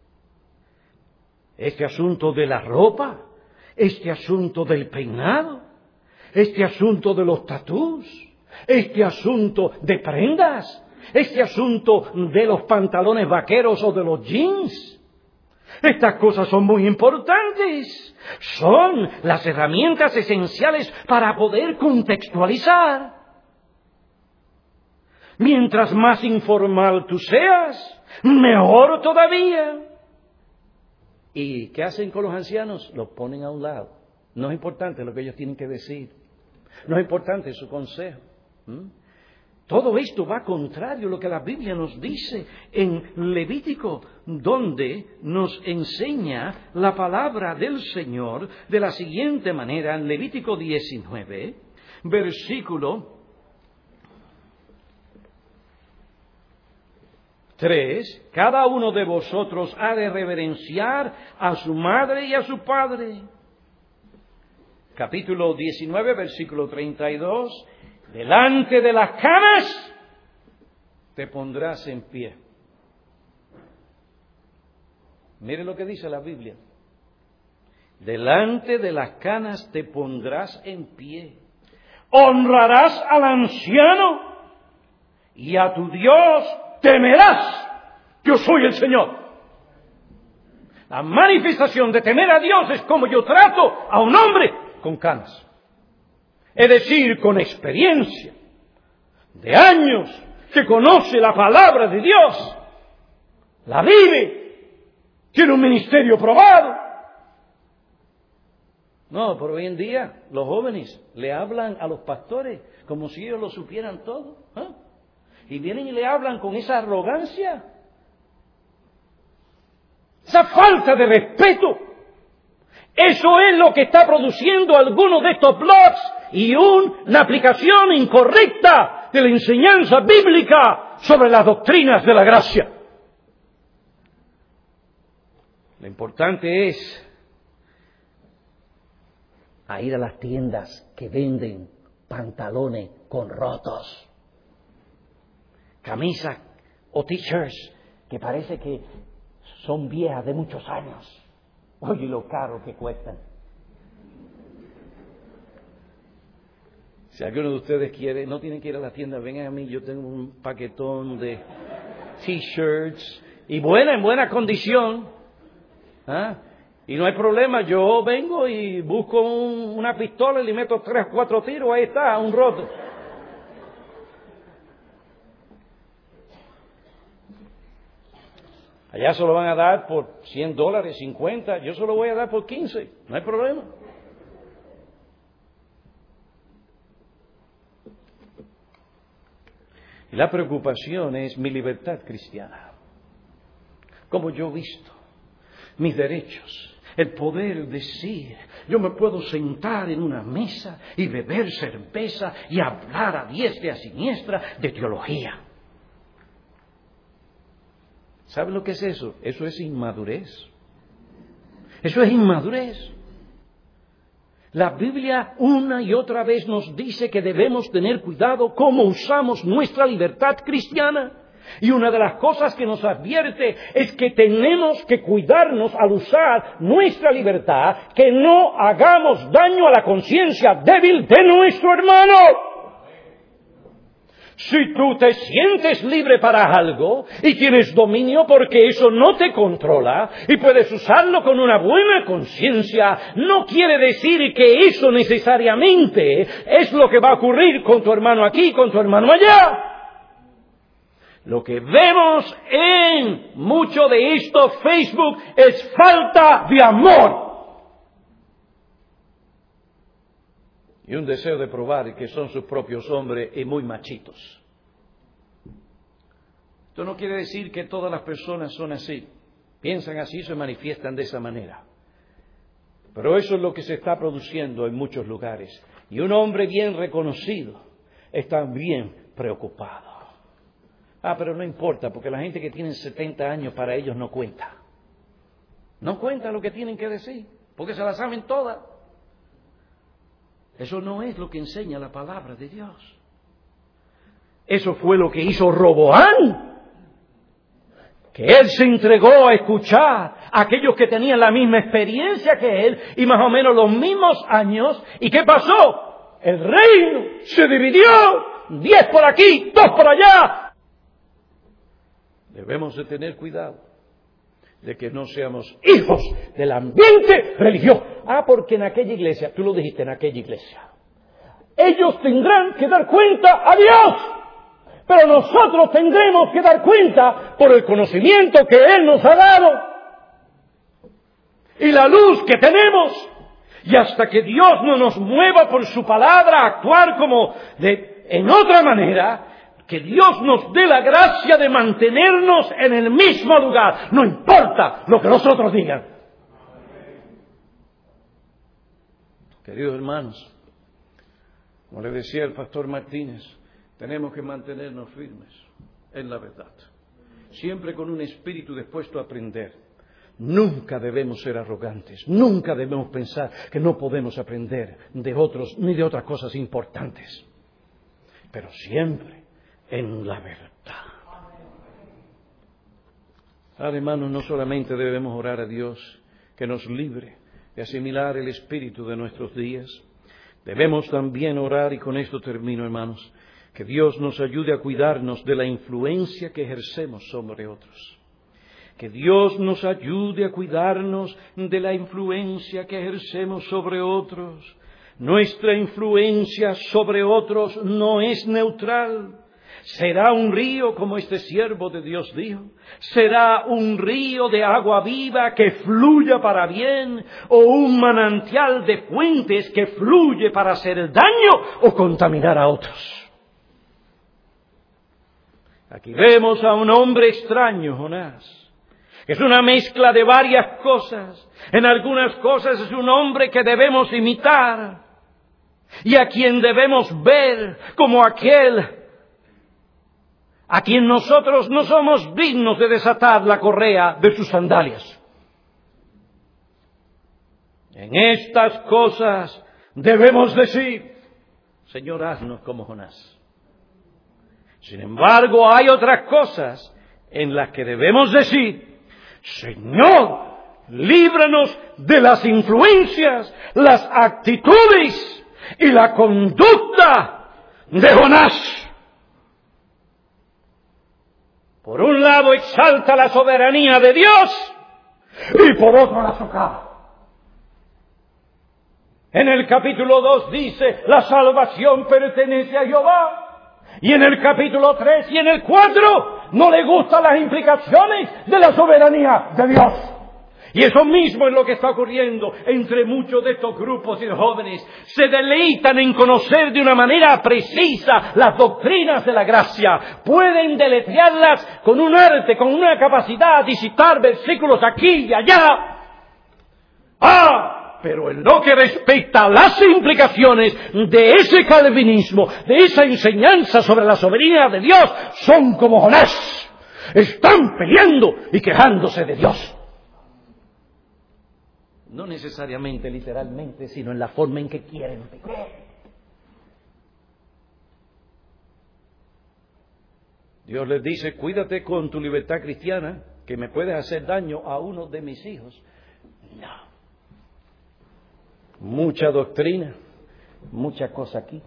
Este asunto de la ropa, este asunto del peinado, este asunto de los tatús, este asunto de prendas, este asunto de los pantalones vaqueros o de los jeans. Estas cosas son muy importantes. Son las herramientas esenciales para poder contextualizar. Mientras más informal tú seas, mejor todavía. ¿Y qué hacen con los ancianos? Los ponen a un lado. No es importante lo que ellos tienen que decir. No es importante su consejo. ¿Mm? Todo esto va contrario a lo que la Biblia nos dice en Levítico, donde nos enseña la palabra del Señor de la siguiente manera, en Levítico diecinueve, versículo tres, cada uno de vosotros ha de reverenciar a su madre y a su padre. Capítulo diecinueve, versículo treinta y dos, delante de las camas te pondrás en pie. Mire lo que dice la Biblia. Delante de las canas te pondrás en pie. Honrarás al anciano y a tu Dios temerás. Yo soy el Señor. La manifestación de temer a Dios es como yo trato a un hombre con canas. Es decir, con experiencia de años, que conoce la palabra de Dios, la vive, tiene un ministerio probado. No, pero hoy en día los jóvenes le hablan a los pastores como si ellos lo supieran todo. ¿eh? Y vienen y le hablan con esa arrogancia, esa falta de respeto. Eso es lo que está produciendo algunos de estos blogs y una aplicación incorrecta de la enseñanza bíblica sobre las doctrinas de la gracia. Lo importante es a ir a las tiendas que venden pantalones con rotos, camisas o t-shirts que parece que son viejas de muchos años. Oye, lo caro que cuestan. Si alguno de ustedes quiere, no tienen que ir a la tienda, vengan a mí, yo tengo un paquetón de t-shirts y buena, en buena condición. ¿Ah? Y no hay problema, yo vengo y busco un, una pistola y le meto tres o cuatro tiros, ahí está, un roto. Allá se lo van a dar por cien dólares, cincuenta, yo se lo voy a dar por quince, no hay problema. Y la preocupación es mi libertad cristiana. Como yo he visto, mis derechos, el poder decir, yo me puedo sentar en una mesa y beber cerveza y hablar a diestra y a siniestra de teología. ¿Sabe lo que es eso? Eso es inmadurez. Eso es inmadurez. La Biblia una y otra vez nos dice que debemos tener cuidado cómo usamos nuestra libertad cristiana. Y una de las cosas que nos advierte es que tenemos que cuidarnos al usar nuestra libertad, que no hagamos daño a la conciencia débil de nuestro hermano. Si tú te sientes libre para algo y tienes dominio porque eso no te controla y puedes usarlo con una buena conciencia, no quiere decir que eso necesariamente es lo que va a ocurrir con tu hermano aquí, con tu hermano allá. Lo que vemos en mucho de esto Facebook es falta de amor. Y un deseo de probar que son sus propios hombres y muy machitos. Esto no quiere decir que todas las personas son así. Piensan así y se manifiestan de esa manera. Pero eso es lo que se está produciendo en muchos lugares. Y un hombre bien reconocido está bien preocupado. Ah, pero no importa, porque la gente que tiene setenta años para ellos no cuenta. No cuenta lo que tienen que decir, porque se la saben todas. Eso no es lo que enseña la palabra de Dios. Eso fue lo que hizo Roboán, que él se entregó a escuchar a aquellos que tenían la misma experiencia que él y más o menos los mismos años. ¿Y qué pasó? El reino se dividió, diez por aquí, dos por allá. Debemos de tener cuidado. de que no seamos hijos del ambiente religioso. Ah, porque en aquella iglesia, tú lo dijiste, en aquella iglesia, ellos tendrán que dar cuenta a Dios, pero nosotros tendremos que dar cuenta por el conocimiento que Él nos ha dado y la luz que tenemos. Y hasta que Dios no nos mueva por su palabra a actuar como de, en otra manera, que Dios nos dé la gracia de mantenernos en el mismo lugar, no importa lo que los otros digan. Queridos hermanos, como le decía el pastor Martínez, tenemos que mantenernos firmes en la verdad, siempre con un espíritu dispuesto a aprender. Nunca debemos ser arrogantes, nunca debemos pensar que no podemos aprender de otros ni de otras cosas importantes, pero siempre en la verdad. Ahora, hermanos, no solamente debemos orar a Dios que nos libre de asimilar el espíritu de nuestros días, debemos también orar, y con esto termino, hermanos, que Dios nos ayude a cuidarnos de la influencia que ejercemos sobre otros. Que Dios nos ayude a cuidarnos de la influencia que ejercemos sobre otros. Nuestra influencia sobre otros no es neutral. Será un río, como este siervo de Dios dijo. Será un río de agua viva que fluya para bien, o un manantial de fuentes que fluye para hacer daño o contaminar a otros. Aquí vemos a un hombre extraño, Jonás. Es una mezcla de varias cosas. En algunas cosas es un hombre que debemos imitar y a quien debemos ver como aquel a quien nosotros no somos dignos de desatar la correa de sus sandalias. En estas cosas debemos decir, Señor, haznos como Jonás. Sin embargo, hay otras cosas en las que debemos decir, Señor, líbranos de las influencias, las actitudes y la conducta de Jonás. Por un lado exalta la soberanía de Dios y por otro la socava. En el capítulo dos dice, la salvación pertenece a Jehová. Y en el capítulo tres y en el cuatro no le gustan las implicaciones de la soberanía de Dios. Y eso mismo es lo que está ocurriendo entre muchos de estos grupos de jóvenes. Se deleitan en conocer de una manera precisa las doctrinas de la gracia. Pueden deletrearlas con un arte, con una capacidad de citar versículos aquí y allá. ¡Ah! Pero en lo que respecta a las implicaciones de ese calvinismo, de esa enseñanza sobre la soberanía de Dios, son como Jonás. Están peleando y quejándose de Dios. No necesariamente literalmente, sino en la forma en que quieren pelear. Dios les dice, cuídate con tu libertad cristiana, que me puedes hacer daño a uno de mis hijos. No. Mucha doctrina, mucha cosa aquí,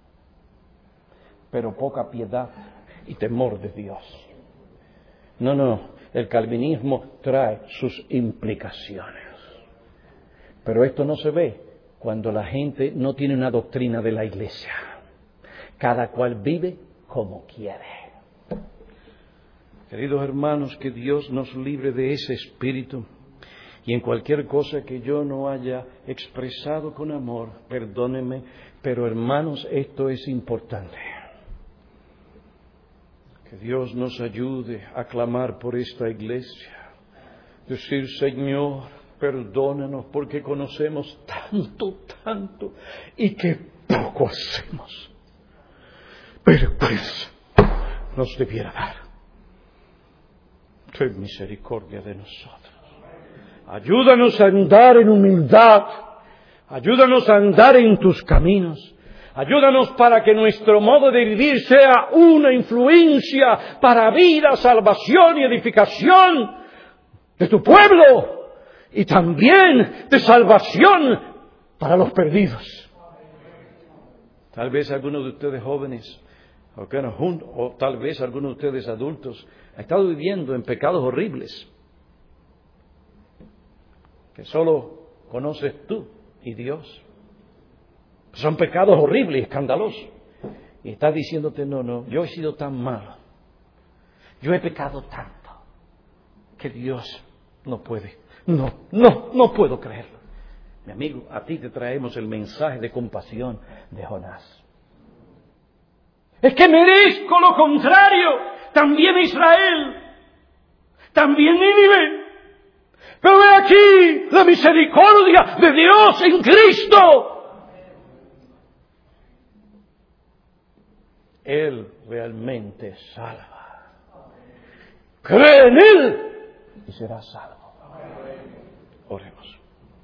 pero poca piedad y temor de Dios. No, no, el calvinismo trae sus implicaciones. Pero esto no se ve cuando la gente no tiene una doctrina de la iglesia. Cada cual vive como quiere. Queridos hermanos, que Dios nos libre de ese espíritu. Y en cualquier cosa que yo no haya expresado con amor, perdónenme, pero hermanos, esto es importante. Que Dios nos ayude a clamar por esta iglesia. Decir, Señor, perdónanos porque conocemos tanto, tanto y que poco hacemos. Pero pues nos debiera dar. Ten misericordia de nosotros. Ayúdanos a andar en humildad. Ayúdanos a andar en tus caminos. Ayúdanos para que nuestro modo de vivir sea una influencia para vida, salvación y edificación de tu pueblo. Y también de salvación para los perdidos. Tal vez algunos de ustedes jóvenes, o, que no, o tal vez algunos de ustedes adultos, han estado viviendo en pecados horribles. que solo conoces tú y Dios. Son pecados horribles y escandalosos. Y está diciéndote, no, no, yo he sido tan malo, yo he pecado tanto, que Dios no puede, no, no, no puedo creerlo. Mi amigo, a ti te traemos el mensaje de compasión de Jonás. Es que merezco lo contrario, también Israel, también Nínive. Pero he aquí la misericordia de Dios en Cristo. Él realmente salva. Cree en Él y serás salvo. Oremos.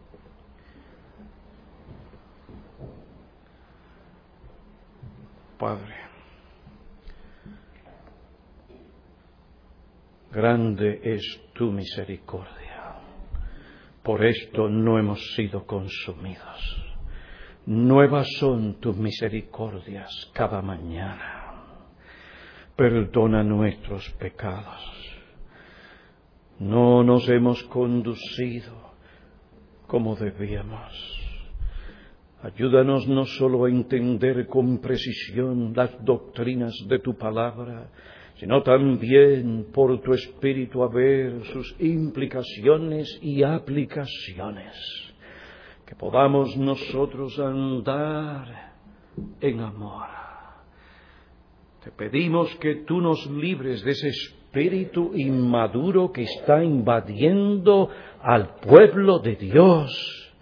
Padre, grande es tu misericordia. Por esto no hemos sido consumidos. Nuevas son tus misericordias cada mañana. Perdona nuestros pecados. No nos hemos conducido como debíamos. Ayúdanos no solo a entender con precisión las doctrinas de tu palabra, sino también por tu Espíritu a ver sus implicaciones y aplicaciones. Que podamos nosotros andar en amor. Te pedimos que tú nos libres de ese espíritu inmaduro que está invadiendo al pueblo de Dios.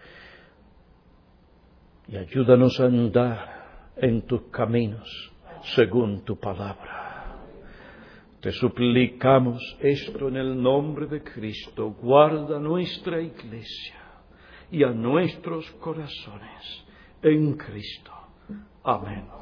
Y ayúdanos a andar en tus caminos según tu palabra. Te suplicamos esto en el nombre de Cristo. Guarda nuestra iglesia y a nuestros corazones en Cristo. Amén.